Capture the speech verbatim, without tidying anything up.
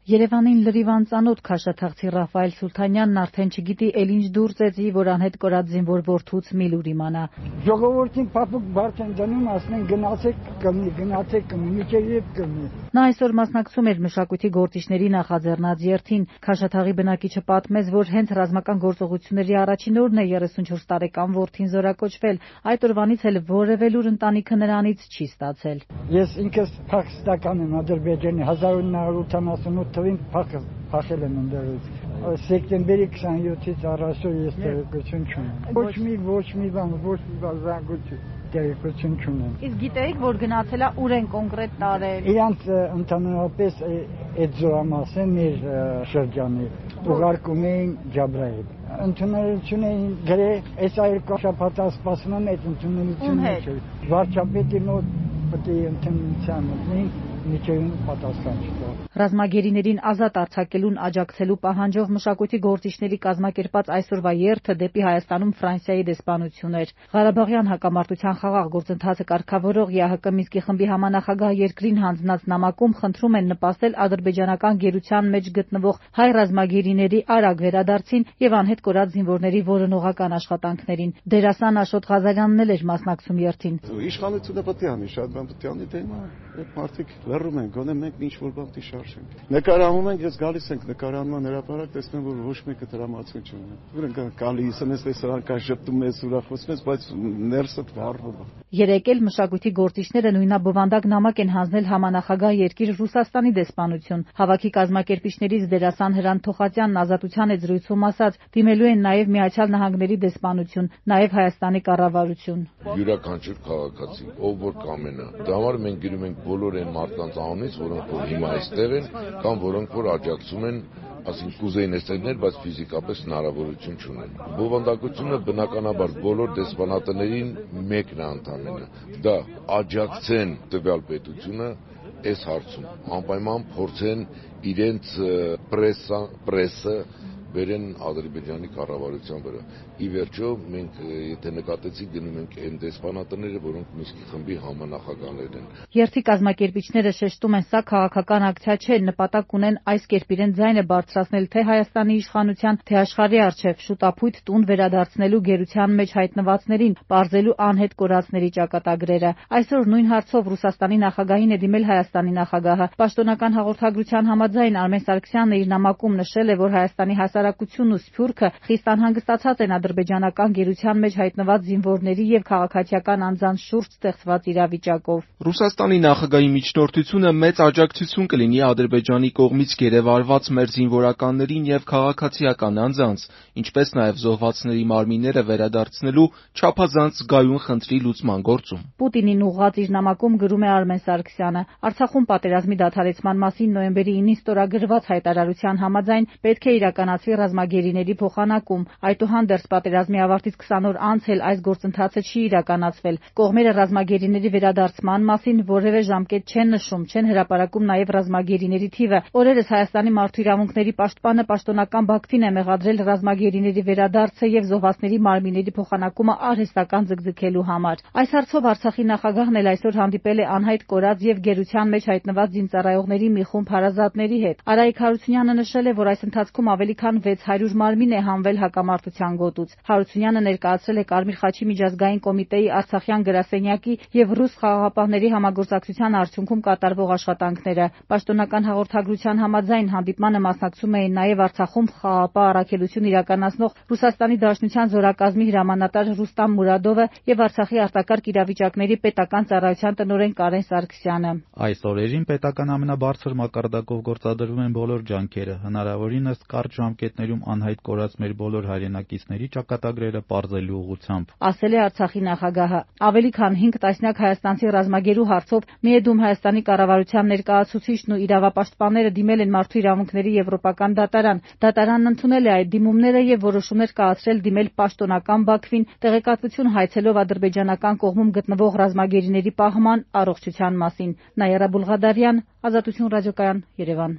Երևանին լրիվ անծանոթ քաշաթաղցի Ռաֆայել Սուլթանյանն արդեն չգիտի էլ ինչ դուրս էծի, որ անհետ կորած զինվոր որդուց միլուր իմանա։ Ժողովրդին փափուկ բարձ են դնում, ասեն գնացեք կմնի, գնացեք կմնի, միջև ետ կմնի։ Նա այսօր մասնակցում էր մշակույթի գործիչների նախաձեռնած երթին։ Քաշաթաղի բնակիչը պատմեց, որ հենց ռազմական գործողությունների առաջին օրն է երեսունչորս տարեկան որդին զորակոչվել։ Այդ օրվանից էլ որևէ լուր ընտանիքը նրանից չի ստացել։ Ես ինքս փախստական եմ Ադրբեջանի հազար ու նոր ութանասունութ թվին փախել եմ ընդերից։ Սեպտեմբերի քսանյոթից առաջ ես տեղեկություն չունեմ։ Ոչ մի ոչ մի բան, ոչ մի բան զանգություն տեղեկություն չունեմ։ Իսկ գիտեիք, որ գնացել է ուր են կոնկրետ տարել։ Իրանց ընդհանրապես այդ զորամասը մեր շրջանի ուղարկում էին Ջաբրայել։ Ընդունելություն էին գրել, այս երկու շաբաթ սպասում եմ այդ ընդունելությունը չէ։ Վարչապետի մոտ պետք է ընդունելության մտնի միջին պատասխան չտա։ Ռազմագերիներին ազատ արձակելուն աջակցելու պահանջով մշակույթի գործիչների կազմակերպած այսօրվա երթը դեպի Հայաստանում Ֆրանսիայի դեսպանություն էր։ Ղարաբաղյան հակամարտության խաղաղ գործընթացը կարգավորող ԵԱՀԿ Մինսկի խմբի համանախագահ երկրին հանձնած նամակում խնդրում են նպաստել ադրբեջանական գերության մեջ գտնվող հայ ռազմագերիների արագ վերադարձին եւ անհետ կորած զինվորների որոնողական աշխատանքներին։ Դերասան Աշոտ Ղազարյանն էլ էր մասնակցում երթին։ Իշխանությունը պետք է անի, շատ բան պետք է անի, դե հիմա այդ մարդիկ լռում են, գոնե մենք ինչ որ բան դիշարժենք։ Նկարահանում ենք, ես գալիս ենք նկարանման հրապարակ, տեսնեմ, որ ոչ մեկը տրամադրություն չունի։ Ուրեմն գալիս են, տեսարան կա շփտում ես, ուրախացնում ես, բայց ներսը վառվում է։ Երեկ էլ մշակույթի գործիչները նույնաբովանդակ նամակ են հանձնել համանախագահ երկիր Ռուսաստանի դեսպանություն։ Հավաքի կազմակերպիչներից դերասան Հրանտ Թոխատյանն Ազատության հետ զրույցում ասաց, դիմելու են նաև Միացյալ Նահանգների դեսպանություն, նաև Հայաստանի կառավարություն։ Յուրաքանչյուր քաղաքացի, ով որ կամենա, դա համար մենք գրում ենք բոլոր այն մարդկանց անունից, որոնք որ հիմա այստեղ են, կամ որոնք որ աջակցում են, ասենք կուզեին այստեղներ, բայց ֆիզիկապես հնարավորություն չունեն։ Բովանդակությունը բնականաբար բոլոր դեսպանատներին մեկն է ընդամենը, դա աջակցեն տվյալ պետությունը այս հարցում, անպայման փորձեն իրենց պրեսա, պրեսը բերեն Ադրբեջանի կառավարության վրա։ Ի վերջո մենք եթե նկատեցիք գնում ենք այն դեսպանատները, որոնք Մինսկի խմբի համանախագահներ են։ Երթի կազմակերպիչները շեշտում են, սա քաղաքական ակցիա չէ, նպատակ ունեն այս կերպ իրեն ձայնը բարձրացնել թե Հայաստանի իշխանության, թե աշխարհի առջև շուտապույտ տուն վերադարձնելու գերության մեջ հայտնվածներին, պարզելու անհետ կորածների ճակատագրերը։ Այսօր նույն հարցով Ռուսաստանի նախագահին է դիմել Հայաստանի նախագահը։ Պաշտոնական հաղորդագրության համաձայն Արմեն Սարգսյանն իր նամակում նշել է, որ Հայաստանի հասարակությունն ու Սփյուռքը խիստ անհանգստացած են ադրբեջանական գերության մեջ հայտնված զինվորների եւ քաղաքացիական անձանց շուրջ ստեղծված իրավիճակով։ Ռուսաստանի նախագահի միջնորդությունը մեծ աջակցություն կլինի Ադրբեջանի կողմից գերեվարված մեր զինվորականներին եւ քաղաքացիական անձանց, ինչպես նաեւ զոհվածների մարմինները վերադարձնելու չափազանց զգայուն խնդրի լուծման գործում։ Պուտինին ուղղված իր նամակում գրում է Արմեն Սարգսյանը. Արցախում պատերազմի դադարեցման մասին նոյեմբերի ինին ստորագրված հայտարարության համաձայն պետք է իրականացվի ռազմագերիների փոխանակում։ Այդուհանդերձ պատերազմի ավարտից քսան օր անց էլ այս գործընթացը չի իրականացվել։ Կողմերը ռազմագերիների վերադարձման մասին որևէ ժամկետ չեն նշում, չեն հրապարակում նաև ռազմագերիների թիվը։ Օրերս Հայաստանի մարդու իրավունքների պաշտպանը պաշտոնական Բաքվին է մեղադրել ռազմագերիների վերադարձը եւ զոհվածների մարմինների փոխանակումը արհեստական ձգձգելու համար։ Այս հարցով Արցախի նախագահն էլ այսօր հանդիպել է անհայտ կորած եւ գերության մեջ հայտնված զինծառայողների մի խումբ հարազատների հետ։ Արայիկ Հարությունյանը նշել է, որ այս ընթացքում ավելի քան վեց հարյուր մարմին է հանվել հակամարտության գոտուց։ Հարությունյանը ներկայացրել է Կարմիր խաչի միջազգային կոմիտեի Արցախյան գրասենյակի եւ ռուս խաղաղապահների համագործակցության արդյունքում կատարվող աշխատանքները։ Պաշտոնական հաղորդագրության համաձայն հանդիպմանը մասնակցում էին նաև Արցախում խաղաղապահ առաքելություն իրականացնող Ռուսաստանի Դաշնության զորակազմի հրամանատար Ռուստամ Մուրադովը եւ Արցախի արտակարգ իրավիճակների պետական ծառայության տնօրեն Կարեն Սարգսյանը։ Այս օրերին պետական ամենաբարձր մակարդակով գործադրվում են բոլոր ջանքերը, հնարավորինս կարճ ժամկետներում անհայտ կորած մեր բոլոր հայրենակիցների ճակատագրերը պարզելու ուղղությամբ, ասել է Արցախի նախագահը։ Ավելի քան հինգ տասնյակ հայաստանցի ռազմագերու հարցով Միեդում Հայաստանի կառավարության ներկայացուցիչն ու իրավապաշտպանները դիմել են Մարդու իրավունքների եվրոպական դատարան։ Դատարանն ընդունել է այդ դիմումները եւ որոշումներ կայացրել դիմել պաշտոնական Բաքվին, տեղեկատվություն հայցելով ադրբեջանական կողմում գտնվող ռազմագերիների պահման առողջության մասին։ Նաիրա Բուլղադարյան, Ազատություն ռադիոկայան, Երևան։